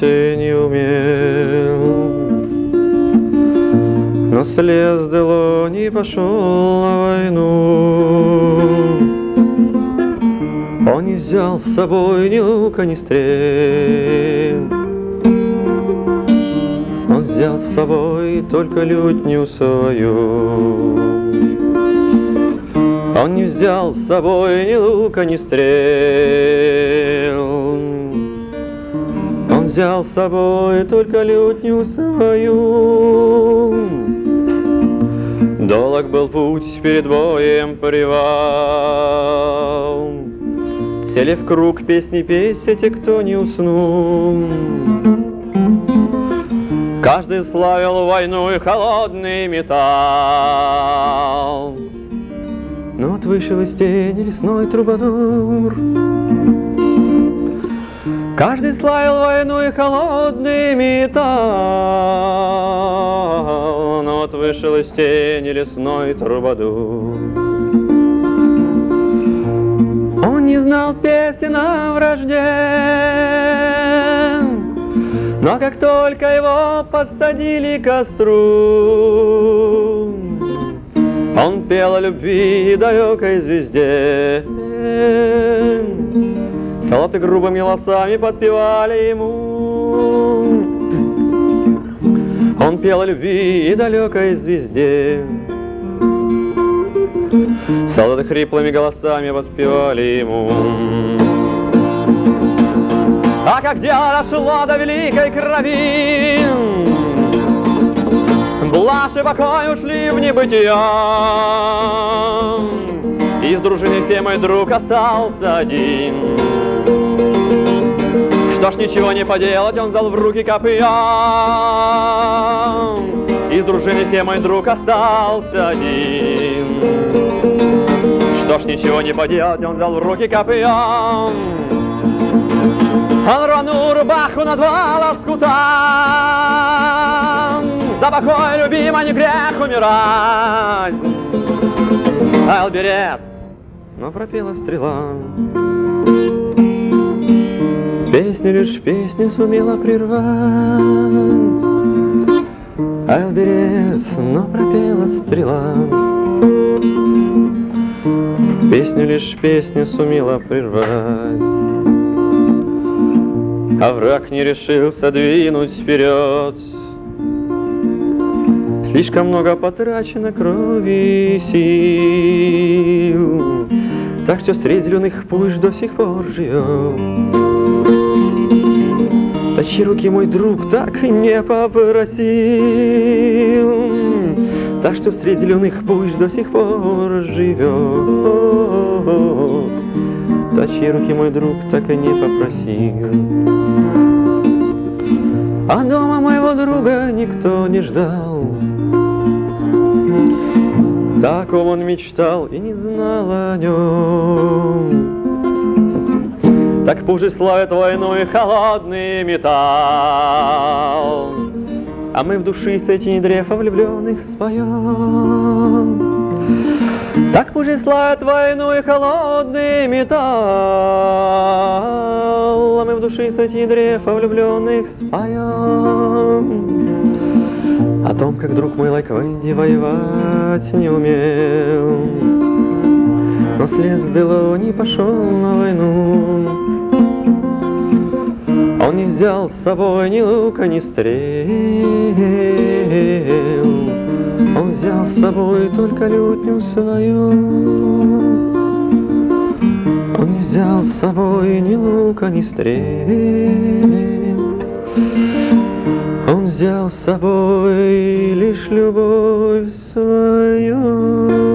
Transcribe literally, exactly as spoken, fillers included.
не умел. Но слез Делони и пошел на войну. Он не взял с собой ни лука, ни стрел. Он взял с собой только лютню свою. Он не взял с собой ни лука, ни стрел. Он взял с собой только лютню свою. Долг был путь перед боем привал. Сели в круг песни петь те, кто не уснул. Каждый славил войну и холодный металл. Но вот вышел из тени лесной трубадур. Каждый славил войну и холодный металл. Но вот вышел из тени лесной трубадур. Он не знал песен о вражде, но как только его подсадили к костру, он пел о любви далекой звезде. Солдаты грубыми голосами подпевали ему. Он пел о любви и далекой звезде. Солдаты хриплыми голосами подпевали ему. А как дело шло до великой крови, блажь и покой ушли в небытие. Из дружины все мой друг остался один. Что ж, ничего не поделать, он взял в руки копья. Из дружины все мой друг остался один. Что ж, ничего не поделать, он взял в руки копья. Он рванул рубаху на два лоскута. За покой любимой не грех умирать. Аял берец, но пропела стрела. Песню лишь песню сумела прервать. Аял берец, но пропела стрела. Песню лишь песня сумела прервать. А враг не решился двинуть вперед. Слишком много потрачено крови и сил, так что средь зеленых пуш до сих пор живет. Точи руки, мой друг, так и не попросил, так что средь зеленых пуш до сих пор живет. Точи руки, мой друг, так и не попросил. А дома моего друга никто не ждал. Таком он мечтал и не знал о нем. Так пужи славят войну и холодный металл, а мы в души среди дрефа влюбленных споем. Так пужи славят войну и холодный металл, а мы в души среди дрефа влюбленных споем. О том, как друг мой Лайквенди воевать не умел, но слез Делони пошел на войну. Он не взял с собой ни лука, ни стрел. Он взял с собой только лютню свою. Он не взял с собой ни лука, ни стрел. Он взял с собой лишь любовь свою.